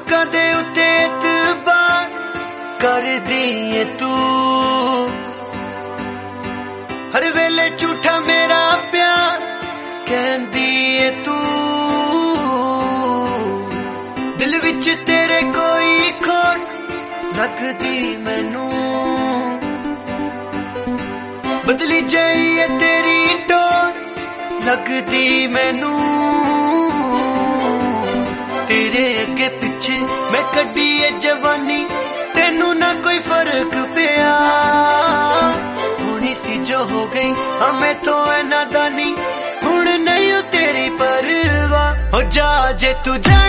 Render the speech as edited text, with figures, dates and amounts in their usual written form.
लोकां दे उत्ते एतबार कर दी तू, हर वेले झूठा मेरा प्यार कहंदी है तू। दिल विच तेरे कोई खोट लगदी मैनू, बदली जाई है तेरी टोर लगदी मैनू। तेरे अगे पिछे मैं कड्डी है जवानी, तेनू ना कोई फर्क पिया। हुणी सी जो हो गई हमें तो है नादानी, हुण नहीं हो तेरी परवाह। हो जा जे तू जा